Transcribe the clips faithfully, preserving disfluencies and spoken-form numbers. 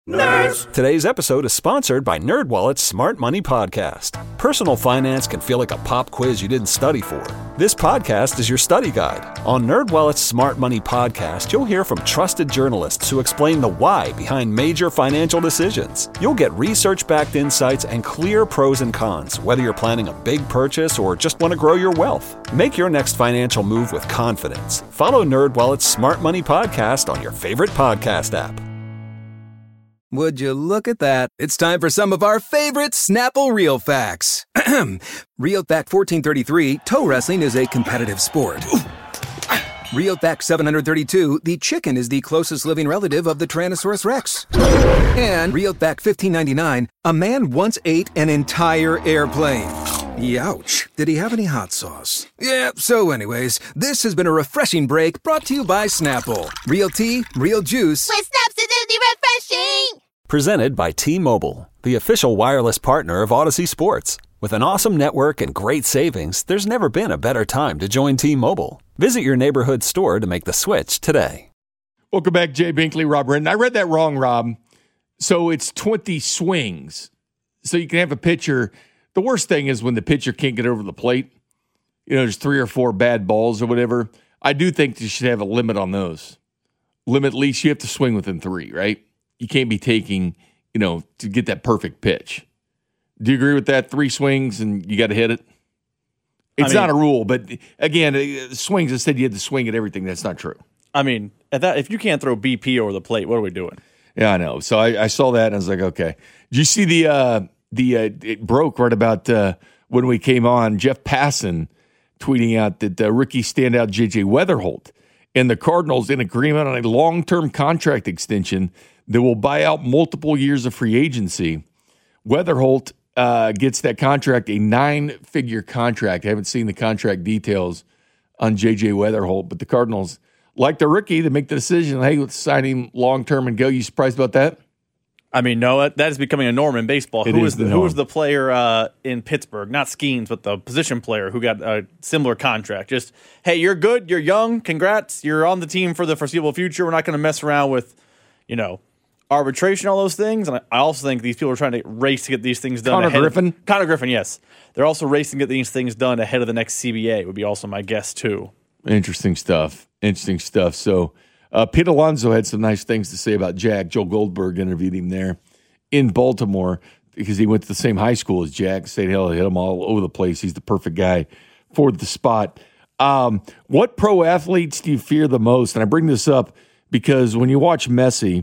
Nerds! Today's episode is sponsored by NerdWallet's Smart Money Podcast. Personal finance can feel like a pop quiz you didn't study for. This podcast is your study guide. On NerdWallet's Smart Money Podcast, you'll hear from trusted journalists who explain the why behind major financial decisions. You'll get research-backed insights and clear pros and cons, whether you're planning a big purchase or just want to grow your wealth. Make your next financial move with confidence. Follow NerdWallet's Smart Money Podcast on your favorite podcast app. Would you look at that? It's time for some of our favorite Snapple Real Facts. Real Fact fourteen thirty-three, toe wrestling is a competitive sport. Real Fact seven hundred thirty-two, the chicken is the closest living relative of the Tyrannosaurus Rex. And Real Fact fifteen ninety-nine, a man once ate an entire airplane. Youch. Did he have any hot sauce? Yeah, so anyways, this has been a refreshing break brought to you by Snapple. Real tea, real juice. With Snapsidity refreshing! Presented by T-Mobile, the official wireless partner of Odyssey Sports. With an awesome network and great savings, there's never been a better time to join T-Mobile. Visit your neighborhood store to make the switch today. Welcome back, Jay Binkley, Rob Brenton. I read that wrong, Rob. So it's twenty swings. So you can have a pitcher. The worst thing is when the pitcher can't get over the plate. You know, there's three or four bad balls or whatever. I do think you should have a limit on those. Limit, at least you have to swing within three, right? You can't be taking, you know, to get that perfect pitch. Do you agree with that? Three swings and you got to hit it? It's I mean, not a rule, but again, swings, I said you had to swing at everything. That's not true. I mean, at that, if you can't throw B P over the plate, what are we doing? Yeah, I know. So I, I saw that and I was like, okay. Did you see the, uh, the uh, it broke right about uh, when we came on, Jeff Passan tweeting out that uh, rookie standout J J Weatherholt and the Cardinals in agreement on a long-term contract extension that will buy out multiple years of free agency. Weatherholt uh, gets that contract, a nine-figure contract. I haven't seen the contract details on J J Weatherholt, but the Cardinals, like the rookie, to make the decision, hey, let's sign him long-term and go. You surprised about that? I mean, no, that is becoming a norm in baseball. It who is was the, the who was the player uh, in Pittsburgh? Not Skeens, but the position player who got a similar contract. Just, hey, you're good, you're young, congrats, you're on the team for the foreseeable future. We're not going to mess around with, you know, arbitration, all those things. And I also think these people are trying to race to get these things done. Connor ahead Griffin? Of, Connor Griffin, yes. They're also racing to get these things done ahead of the next C B A, would be also my guess, too. Interesting stuff. Interesting stuff. So, uh, Pete Alonso had some nice things to say about Jack. Joe Goldberg interviewed him there in Baltimore because he went to the same high school as Jack. Said, hell, hit him all over the place. He's the perfect guy for the spot. Um, what pro athletes do you fear the most? And I bring this up because when you watch Messi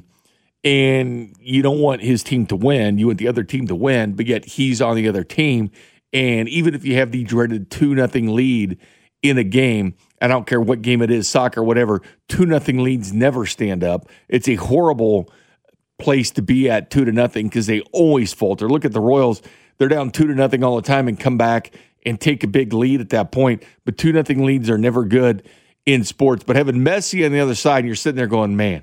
and you don't want his team to win, you want the other team to win, but yet he's on the other team. And even if you have the dreaded two nothing lead in a game, I don't care what game it is, soccer, whatever, two nothing leads never stand up. It's a horrible place to be at two to nothing because they always falter. Look at the Royals. They're down two to nothing all the time and come back and take a big lead at that point. But two nothing leads are never good in sports. But having Messi on the other side, and you're sitting there going, man,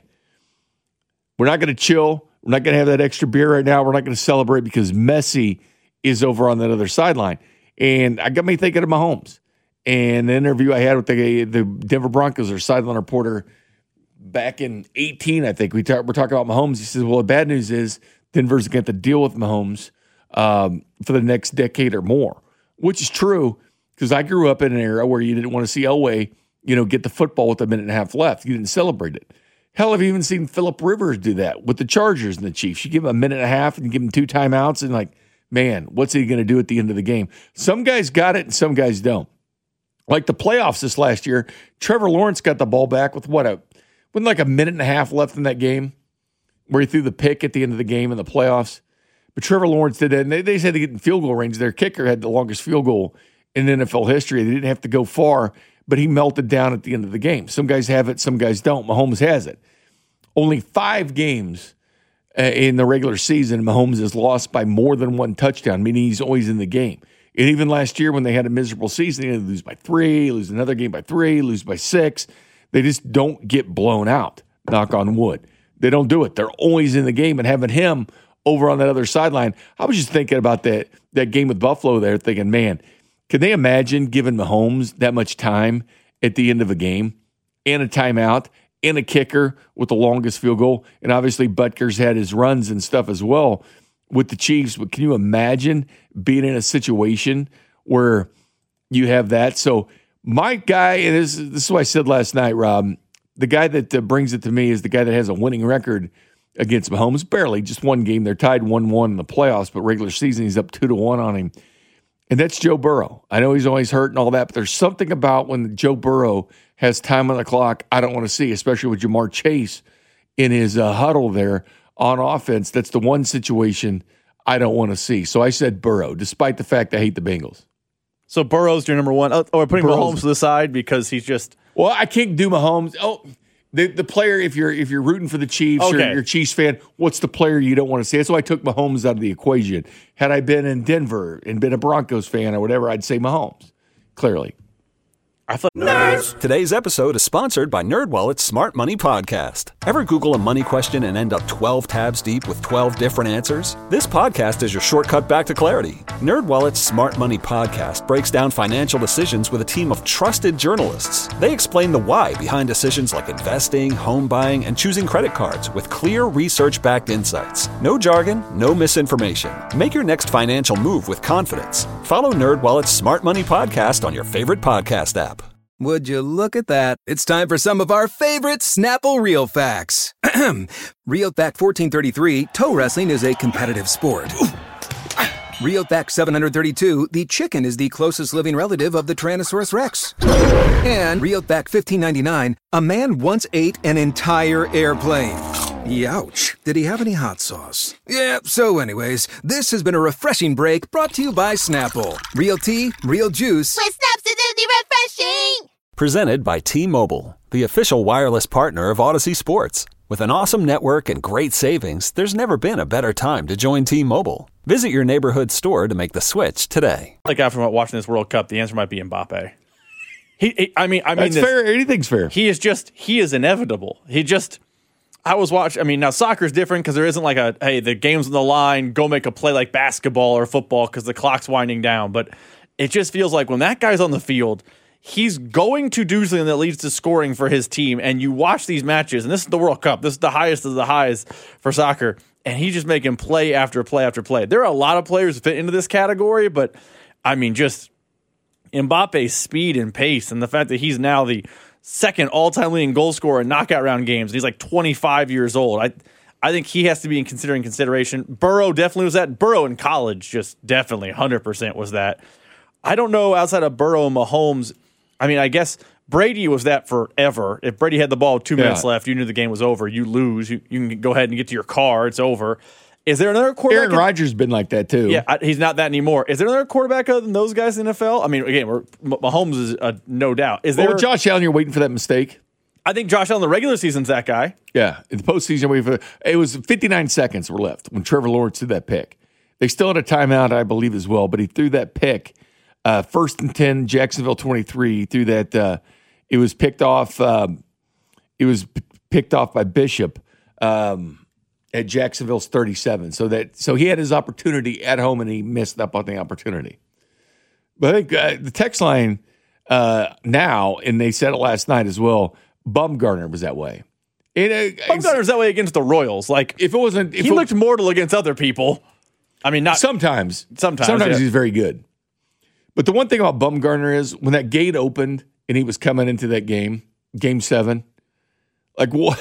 we're not going to chill. We're not going to have that extra beer right now. We're not going to celebrate because Messi is over on that other sideline. And I got me thinking of Mahomes. And the interview I had with the, the Denver Broncos, their sideline reporter, back in eighteen, I think, we talk, we're talking about Mahomes. He says, well, the bad news is Denver's going to have to deal with Mahomes um, for the next decade or more, which is true because I grew up in an era where you didn't want to see Elway, you know, get the football with a minute and a half left. You didn't celebrate it. Hell, I've even seen Phillip Rivers do that with the Chargers and the Chiefs. You give him a minute and a half and you give him two timeouts and like, man, what's he going to do at the end of the game? Some guys got it and some guys don't. Like the playoffs this last year, Trevor Lawrence got the ball back with what, a with like a minute and a half left in that game where he threw the pick at the end of the game in the playoffs. But Trevor Lawrence did that, and they, they said to get in field goal range. Their kicker had the longest field goal in N F L history. They didn't have to go far, but he melted down at the end of the game. Some guys have it, some guys don't. Mahomes has it. Only five games uh, in the regular season, Mahomes has lost by more than one touchdown, meaning he's always in the game. And even last year when they had a miserable season, they lose by three, lose another game by three, lose by six. They just don't get blown out, knock on wood. They don't do it. They're always in the game. And having him over on that other sideline, I was just thinking about that, that game with Buffalo there, thinking, man, can they imagine giving Mahomes that much time at the end of a game and a timeout and a kicker with the longest field goal. And obviously Butker's had his runs and stuff as well with the Chiefs. But can you imagine being in a situation where you have that? So my guy, and this, this is what I said last night, Rob, the guy that uh, brings it to me is the guy that has a winning record against Mahomes. Barely, just one game. They're tied one one in the playoffs, but regular season he's up two to one on him. And that's Joe Burrow. I know he's always hurt and all that, but there's something about when Joe Burrow has time on the clock I don't want to see, especially with Jamar Chase in his uh, huddle there on offense. That's the one situation I don't want to see. So I said Burrow, despite the fact I hate the Bengals. So Burrow's your number one. Oh, we're putting Burrow's. Mahomes to the side because he's just. Well, I can't do Mahomes. Oh, the the player. If you're if you're rooting for the Chiefs okay. or you're a Chiefs fan, what's the player you don't want to see? That's why I took Mahomes out of the equation. Had I been in Denver and been a Broncos fan or whatever, I'd say Mahomes. Clearly. I thought Nerds. Today's episode is sponsored by NerdWallet's Smart Money Podcast. Ever Google a money question and end up twelve tabs deep with twelve different answers? This podcast is your shortcut back to clarity. NerdWallet's Smart Money Podcast breaks down financial decisions with a team of trusted journalists. They explain the why behind decisions like investing, home buying, and choosing credit cards with clear research-backed insights. No jargon, no misinformation. Make your next financial move with confidence. Follow NerdWallet's Smart Money Podcast on your favorite podcast app. Would you look at that? It's time for some of our favorite Snapple Real Facts. Real Fact fourteen thirty-three, toe wrestling is a competitive sport. Real Fact seven thirty-two, the chicken is the closest living relative of the Tyrannosaurus Rex. And Real Fact fifteen ninety-nine, a man once ate an entire airplane. Youch. Did he have any hot sauce? Yeah, so anyways, this has been a refreshing break brought to you by Snapple. Real tea, real juice. With Snapsidity refreshing! Presented by T-Mobile, the official wireless partner of Odyssey Sports. With an awesome network and great savings, there's never been a better time to join T-Mobile. Visit your neighborhood store to make the switch today. Like after watching this World Cup, the answer might be Mbappe. He, he I mean, I mean, that's this, fair. Anything's fair. He is just, he is inevitable. He just. I was watching, I mean, now soccer's different because there isn't like a, hey, the game's on the line, go make a play like basketball or football because the clock's winding down. But it just feels like when that guy's on the field, he's going to do something that leads to scoring for his team. And you watch these matches, and this is the World Cup. This is the highest of the highs for soccer. And he's just making play after play after play. There are a lot of players that fit into this category, but I mean, just Mbappe's speed and pace and the fact that he's now the second all-time leading goal scorer in knockout round games. And he's like twenty-five years old. I I think he has to be in considering consideration. Burrow definitely was that. Burrow in college just definitely one hundred percent was that. I don't know outside of Burrow and Mahomes. I mean, I guess Brady was that forever. If Brady had the ball with two yeah. minutes left, you knew the game was over. You lose. You, you can go ahead and get to your car. It's over. Is there another quarterback? Aaron Rodgers has been like that too. Yeah, I, he's not that anymore. Is there another quarterback other than those guys in the N F L? I mean, again, we're, Mahomes is uh, no doubt. Is there? Well, Josh Allen, you're waiting for that mistake. I think Josh Allen, the regular season's that guy. Yeah, in the postseason, we've it was fifty-nine seconds were left when Trevor Lawrence threw that pick. They still had a timeout, I believe, as well, but he threw that pick. Uh, first and ten, Jacksonville twenty-three. He threw that. Uh, it was picked off. Um, it was p- picked off by Bishop. Um, At Jacksonville's thirty-seven, so that so he had his opportunity at home and he missed up on the opportunity. But I think uh, the text line uh, now, and they said it last night as well. Bumgarner was that way. It, uh, Bumgarner's that way against the Royals. Like if it wasn't, if he it, looked mortal against other people. I mean, not sometimes. Sometimes, sometimes yeah. he's very good. But the one thing about Bumgarner is when that gate opened and he was coming into that game, game seven, like what.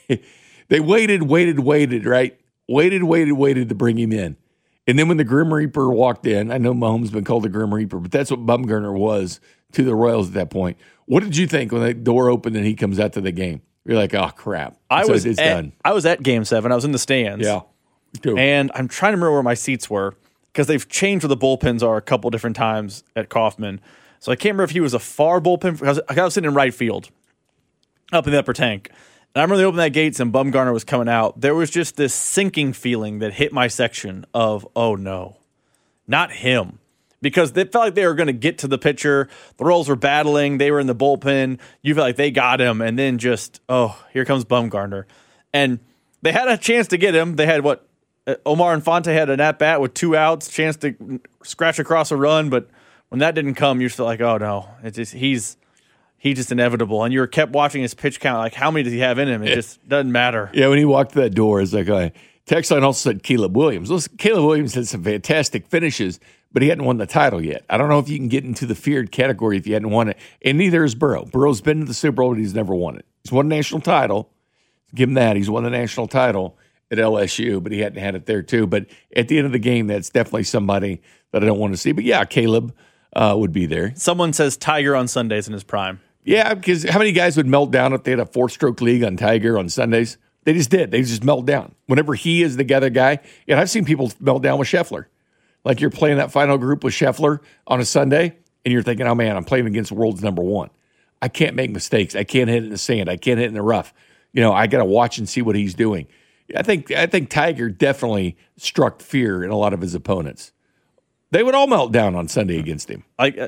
They waited, waited, waited, right? Waited, waited, waited to bring him in. And then when the Grim Reaper walked in, I know Mahomes has been called the Grim Reaper, but that's what Bumgarner was to the Royals at that point. What did you think when the door opened and he comes out to the game? You're like, oh, crap. I so was it's at, done. I was at game seven. I was in the stands. Yeah. Too. And I'm trying to remember where my seats were because they've changed where the bullpens are a couple different times at Kauffman. So I can't remember if he was a far bullpen. I was, I was sitting in right field up in the upper tank. And I remember they opened that gates and Bumgarner was coming out. There was just this sinking feeling that hit my section of, oh no, not him. Because they felt like they were going to get to the pitcher. The Royals were battling. They were in the bullpen. You felt like they got him. And then just, oh, here comes Bumgarner. And they had a chance to get him. They had what? Omar Infante had an at-bat with two outs, chance to scratch across a run. But when that didn't come, you just felt like, oh no, it's just, he's... he's just inevitable. And you're kept watching his pitch count. Like, how many does he have in him? It just doesn't matter. Yeah, when he walked through that door, it's like, uh, text line also said Caleb Williams. Listen, Caleb Williams had some fantastic finishes, but he hadn't won the title yet. I don't know if you can get into the feared category if you hadn't won it. And neither is Burrow. Burrow's been to the Super Bowl, but he's never won it. He's won a national title. Give him that. He's won the national title at L S U, but he hadn't had it there too. But at the end of the game, that's definitely somebody that I don't want to see. But yeah, Caleb uh, would be there. Someone says Tiger on Sundays in his prime. Yeah, because how many guys would melt down if they had a four-stroke league on Tiger on Sundays? They just did. They just melt down. Whenever he is the other guy, and I've seen people melt down with Scheffler. Like you're playing that final group with Scheffler on a Sunday, and you're thinking, oh, man, I'm playing against the world's number one. I can't make mistakes. I can't hit it in the sand. I can't hit it in the rough. You know, I got to watch and see what he's doing. I think I think Tiger definitely struck fear in a lot of his opponents. They would all melt down on Sunday against him. I,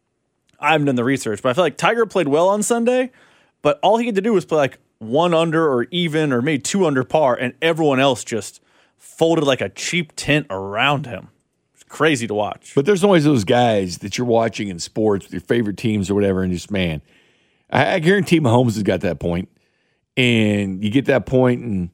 I haven't done the research, but I feel like Tiger played well on Sunday, but all he had to do was play like one under or even or maybe two under par, and everyone else just folded like a cheap tent around him. It's crazy to watch. But there's always those guys that you're watching in sports with your favorite teams or whatever, and just, man, I, I guarantee Mahomes has got that point. And you get that point, and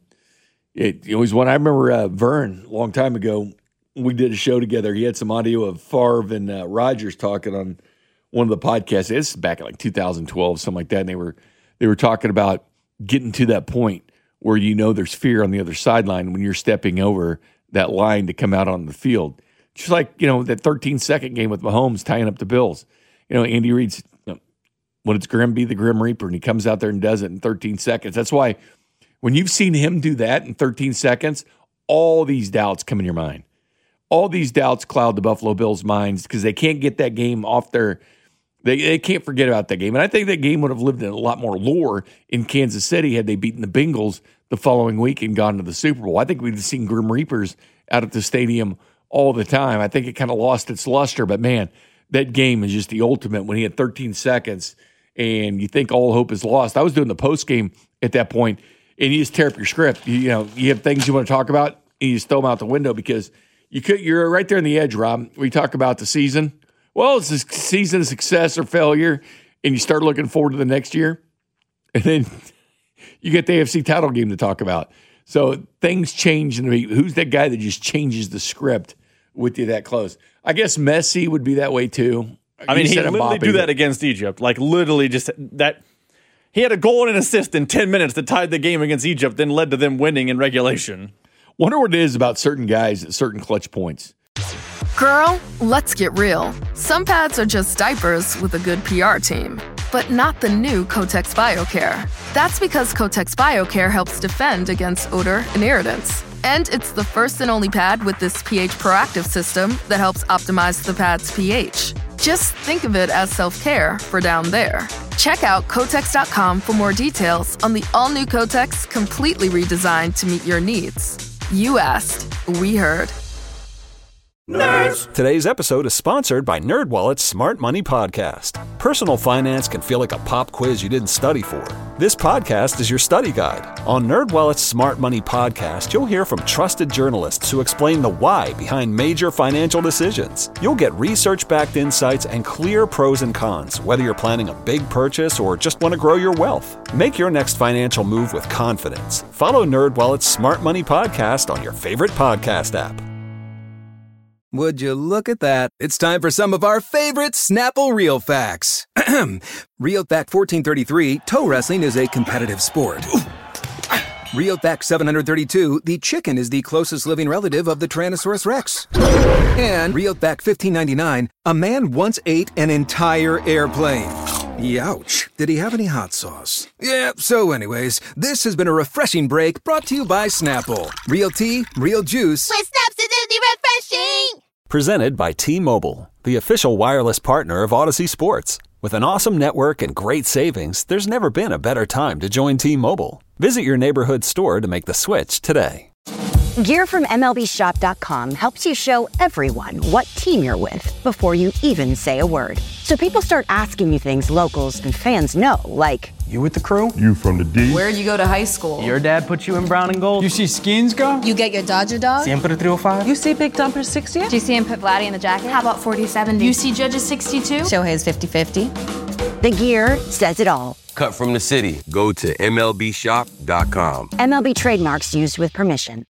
it, it was one I remember uh, Vern, a long time ago, we did a show together. He had some audio of Favre and uh, Rodgers talking on one of the podcasts. This is back in like two thousand twelve, something like that. And they were they were talking about getting to that point where you know there's fear on the other sideline when you're stepping over that line to come out on the field. Just like, you know, that thirteen-second game with Mahomes tying up the Bills. You know, Andy Reid's, you know, when it's Grim be the Grim Reaper, and he comes out there and does it in thirteen seconds. That's why when you've seen him do that in thirteen seconds, all these doubts come in your mind. All these doubts cloud the Buffalo Bills' minds because they can't get that game off their they, – they can't forget about that game. And I think that game would have lived in a lot more lore in Kansas City had they beaten the Bengals the following week and gone to the Super Bowl. I think we'd have seen Grim Reapers out at the stadium all the time. I think it kind of lost its luster. But, man, that game is just the ultimate when he had thirteen seconds and you think all hope is lost. I was doing the postgame at that point, and you just tear up your script. You, you know, you have things you want to talk about, and you just throw them out the window because – You could, you're right there on the edge, Rob. We talk about the season. Well, it's a season of success or failure, and you start looking forward to the next year. And then you get the A F C title game to talk about. So things change. In the, who's that guy that just changes the script with you that close? I guess Messi would be that way too. I mean, he literally do that against Egypt. Like literally just that. He had a goal and an assist in ten minutes that tied the game against Egypt, then led to them winning in regulation. Wonder what it is about certain guys at certain clutch points. Girl, let's get real. Some pads are just diapers with a good P R team, but not the new Kotex BioCare. That's because Kotex BioCare helps defend against odor and irritants. And it's the first and only pad with this pH proactive system that helps optimize the pad's pH. Just think of it as self-care for down there. Check out Kotex dot com for more details on the all-new Kotex, completely redesigned to meet your needs. You asked, we heard. Nerds! Today's episode is sponsored by NerdWallet's Smart Money Podcast. Personal finance can feel like a pop quiz you didn't study for. This podcast is your study guide. On NerdWallet's Smart Money Podcast, you'll hear from trusted journalists who explain the why behind major financial decisions. You'll get research-backed insights and clear pros and cons, whether you're planning a big purchase or just want to grow your wealth. Make your next financial move with confidence. Follow NerdWallet's Smart Money Podcast on your favorite podcast app. Would you look at that? It's time for some of our favorite Snapple Real Facts. Real Fact fourteen thirty-three, toe wrestling is a competitive sport. Real Fact seven thirty-two, the chicken is the closest living relative of the Tyrannosaurus Rex. And Real Fact fifteen ninety-nine, a man once ate an entire airplane. Youch. Did he have any hot sauce? Yeah, so anyways, this has been a refreshing break brought to you by Snapple. Real tea, real juice. With Snap's Acidity Refreshing! Presented by T-Mobile, the official wireless partner of Odyssey Sports. With an awesome network and great savings, there's never been a better time to join T-Mobile. Visit your neighborhood store to make the switch today. Gear from M L B Shop dot com helps you show everyone what team you're with before you even say a word. So people start asking you things locals and fans know, like, you with the crew? You from the D? Where'd you go to high school? Your dad put you in brown and gold? You see Skins go? You get your Dodger dog? Siempre three oh five? You see Big Dumper sixty? Do you see him put Vladdy in the jacket? How about forty seventy? You see Judges sixty-two? Shohei's fifty fifty? The gear says it all. Cut from the city. Go to M L B shop dot com. M L B trademarks used with permission.